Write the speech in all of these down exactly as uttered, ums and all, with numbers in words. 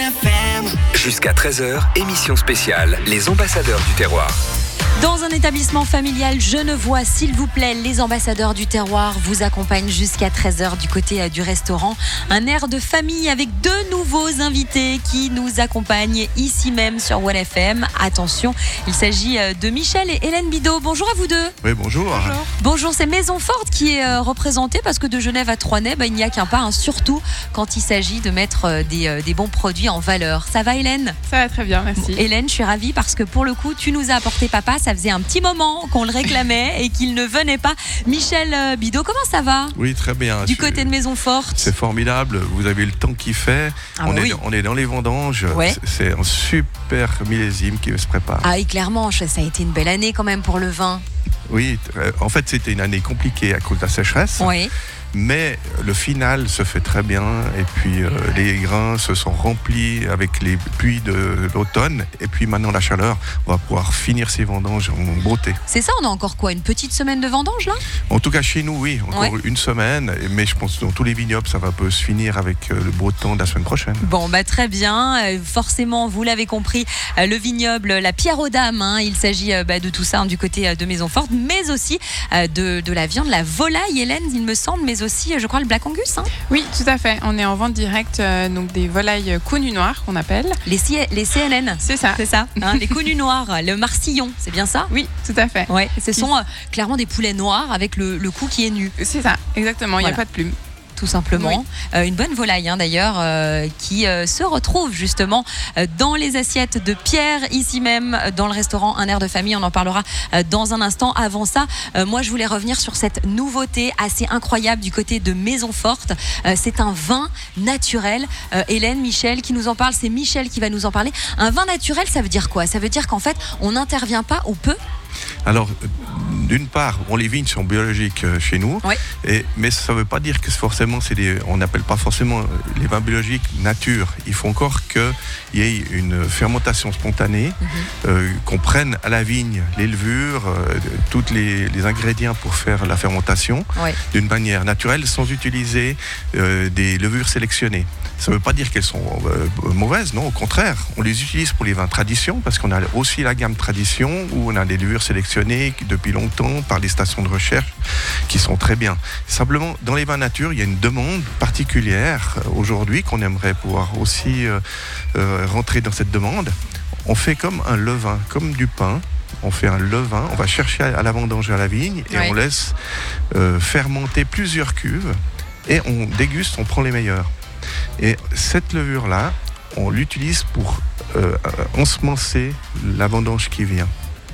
F M. Jusqu'à treize heures, émission spéciale, les ambassadeurs du terroir. Dans un établissement familial genevois, s'il vous plaît, les ambassadeurs du terroir vous accompagnent jusqu'à treize heures du côté du restaurant. Un air de famille avec deux nouveaux invités qui nous accompagnent ici même sur One F M. Attention, il s'agit de Michel et Hélène Bidot. Bonjour à vous deux. Oui, bonjour. Bonjour, bonjour c'est Maison Forte qui est représentée parce que de Genève à Troisnay, bah, il n'y a qu'un pas, hein, surtout quand il s'agit de mettre des, des bons produits en valeur. Ça va Hélène ? Ça va très bien, merci. Bon, Hélène, je suis ravie parce que pour le coup, tu nous as apporté papa. Ça faisait un petit moment qu'on le réclamait et qu'il ne venait pas. Michel Bidot, comment ça va ? Oui, très bien. Du côté de Maison Forte. C'est formidable. Vous avez le temps qu'il fait. Ah on, bah est, oui. on est dans les vendanges. Ouais. C'est un super millésime qui se prépare. Ah, et clairement, ça a été une belle année quand même pour le vin. Oui, en fait, c'était une année compliquée à cause de la sécheresse. Oui. Mais le final se fait très bien et puis euh, les grains se sont remplis avec les pluies de l'automne et puis maintenant la chaleur, on va pouvoir finir ces vendanges en beauté. C'est ça, on a encore quoi, une petite semaine de vendange là ? En tout cas chez nous, oui, encore ouais. une semaine, mais je pense que dans tous les vignobles, ça va peu se finir avec le beau temps de la semaine prochaine. Bon, bah très bien, euh, forcément, vous l'avez compris, euh, le vignoble, la pierre aux dames, hein, il s'agit euh, bah, de tout ça hein, du côté euh, de Maison Forte, mais aussi euh, de, de la viande, la volaille, Hélène, il me semble, mais aussi, je crois, le Black Angus. Hein. Oui, tout à fait. On est en vente directe, euh, donc des volailles connus noirs qu'on appelle. Les, C- les C N N. C'est ça. C'est ça. Hein, les connus noirs, le Marsillon, c'est bien ça ? Oui, tout à fait. Ouais, ce sont euh, clairement des poulets noirs avec le, le cou qui est nu. C'est ça, exactement. Il Voilà. n'y a pas de plumes. Tout simplement. Oui. Euh, une bonne volaille hein, d'ailleurs euh, qui euh, se retrouve justement euh, dans les assiettes de Pierre ici même dans le restaurant Un air de famille. On en parlera euh, dans un instant. Avant ça, euh, moi je voulais revenir sur cette nouveauté assez incroyable du côté de Maison Forte. Euh, c'est un vin naturel. Euh, Hélène, Michel qui nous en parle. C'est Michel qui va nous en parler. Un vin naturel, ça veut dire quoi ? Ça veut dire qu'en fait, on n'intervient pas ou peu. Alors, d'une part, bon, les vignes sont biologiques chez nous, Oui. et, mais ça ne veut pas dire que forcément, c'est des, on n'appelle pas forcément les vins biologiques nature. Il faut encore qu'il y ait une fermentation spontanée, mm-hmm. euh, qu'on prenne à la vigne les levures, euh, tous les, les ingrédients pour faire la fermentation, Oui. d'une manière naturelle, sans utiliser euh, des levures sélectionnées. Ça ne veut pas dire qu'elles sont euh, mauvaises, non, au contraire. On les utilise pour les vins tradition, parce qu'on a aussi la gamme tradition, où on a des levures sélectionnées depuis longtemps par les stations de recherche, qui sont très bien. Simplement, dans les vins nature, il y a une demande particulière aujourd'hui, qu'on aimerait pouvoir aussi euh, euh, rentrer dans cette demande. On fait comme un levain, comme du pain. On fait un levain, on va chercher à la vendange à la vigne, et oui. on laisse euh, fermenter plusieurs cuves, et on déguste, on prend les meilleurs. Et cette levure-là, on l'utilise pour euh, ensemencer la vendange qui vient.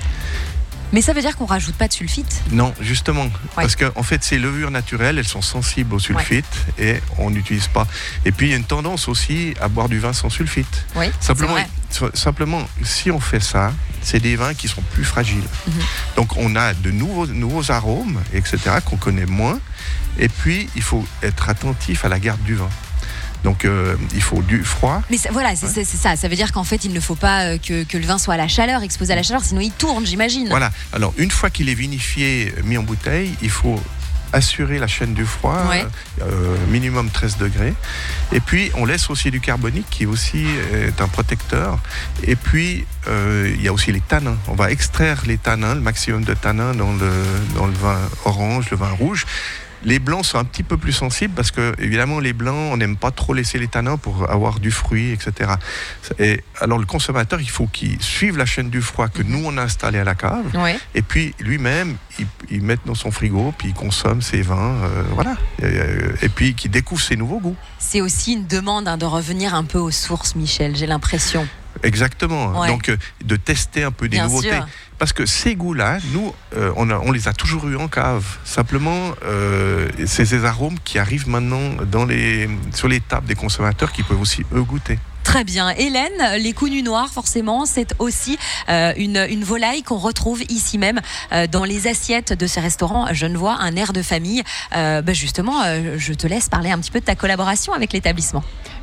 Mais ça veut dire qu'on rajoute pas de sulfite ? Non, justement, ouais. parce que en fait, ces levures naturelles, elles sont sensibles au sulfite, ouais. et on n'utilise pas. Et puis, il y a une tendance aussi à boire du vin sans sulfite. Oui, simplement, c'est vrai. simplement, si on fait ça, c'est des vins qui sont plus fragiles. Mm-hmm. Donc, on a de nouveaux, nouveaux arômes, et cetera, qu'on connaît moins. Et puis, il faut être attentif à la garde du vin. Donc euh, il faut du froid. Mais ça, voilà, c'est, ouais. c'est, c'est ça. Ça veut dire qu'en fait, il ne faut pas euh, que, que le vin soit à la chaleur, exposé à la chaleur, sinon il tourne, j'imagine. Voilà. Alors une fois qu'il est vinifié, mis en bouteille, il faut assurer la chaîne du froid, ouais. euh, minimum treize degrés. Et puis on laisse aussi du carbonique qui aussi est un protecteur. Et puis euh, il y a aussi les tanins. On va extraire les tanins, le maximum de tanins dans le, dans le vin orange, le vin rouge. Les blancs sont un petit peu plus sensibles parce que, évidemment, les blancs, on n'aime pas trop laisser les tanins pour avoir du fruit, et cetera. Et alors, le consommateur, il faut qu'il suive la chaîne du froid que nous, on a installée à la cave. Ouais. Et puis, lui-même, il, il met dans son frigo, puis il consomme ses vins, euh, voilà. Et, et puis, qu'il découvre ses nouveaux goûts. C'est aussi une demande hein, de revenir un peu aux sources, Michel, j'ai l'impression. Exactement. Ouais. Donc, euh, de tester un peu des Bien nouveautés. sûr. Parce que ces goûts-là, nous, euh, on, a, on les a toujours eus en cave. Simplement, euh, c'est ces arômes qui arrivent maintenant dans les, sur les tables des consommateurs qui peuvent aussi, eux, goûter. Très bien. Hélène, les connus noirs, forcément, c'est aussi euh, une, une volaille qu'on retrouve ici même euh, dans les assiettes de ce restaurant genevois, Un air de famille. Euh, bah justement, euh, je te laisse parler un petit peu de ta collaboration avec l'établissement.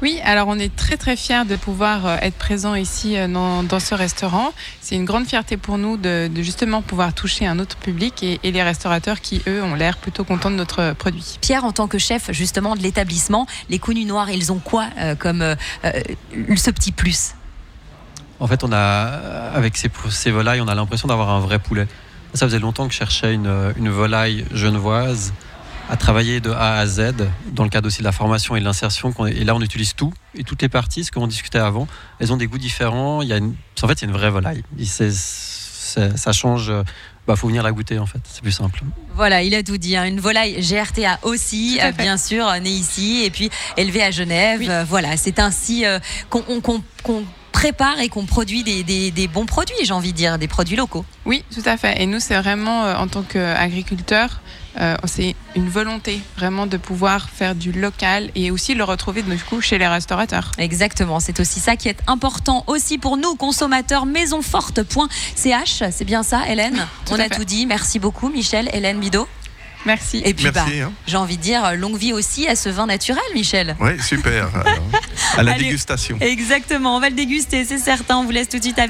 Oui, alors on est très très fiers de pouvoir euh, être présents ici euh, dans, dans ce restaurant. C'est une grande fierté pour nous de, de justement pouvoir toucher un autre public et, et les restaurateurs qui, eux, ont l'air plutôt contents de notre produit. Pierre, en tant que chef justement de l'établissement, les Counues Noires, ils ont quoi euh, comme euh, euh, ce petit plus ? En fait, on a, avec ces, ces volailles, on a l'impression d'avoir un vrai poulet. Ça faisait longtemps que je cherchais une, une volaille genevoise à travailler de A à Z, dans le cadre aussi de la formation et de l'insertion. Et là, on utilise tout, et toutes les parties, ce qu'on discutait avant, elles ont des goûts différents. Il y a une, en fait, c'est une vraie volaille. C'est, c'est, ça change. Il bah, faut venir la goûter, en fait. C'est plus simple. Voilà, il a tout dit. Hein. Une volaille G R T A aussi, euh, bien sûr, née ici, et puis élevée à Genève. Oui. Euh, voilà, c'est ainsi euh, qu'on, qu'on, qu'on prépare et qu'on produit des, des, des bons produits, j'ai envie de dire, des produits locaux. Oui, tout à fait. Et nous, c'est vraiment, euh, en tant qu'agriculteurs, euh, c'est une volonté vraiment de pouvoir faire du local et aussi le retrouver du coup chez les restaurateurs. Exactement, c'est aussi ça qui est important aussi pour nous, consommateurs. maisonforte point c h, c'est bien ça, Hélène ? Tout On a fait. tout dit. Merci beaucoup, Michel, Hélène Bidot. Merci. Et puis, Merci, bah, hein. j'ai envie de dire, longue vie aussi à ce vin naturel, Michel. Oui, super. Alors, à la Allez, dégustation. Exactement, on va le déguster, c'est certain. On vous laisse tout de suite avec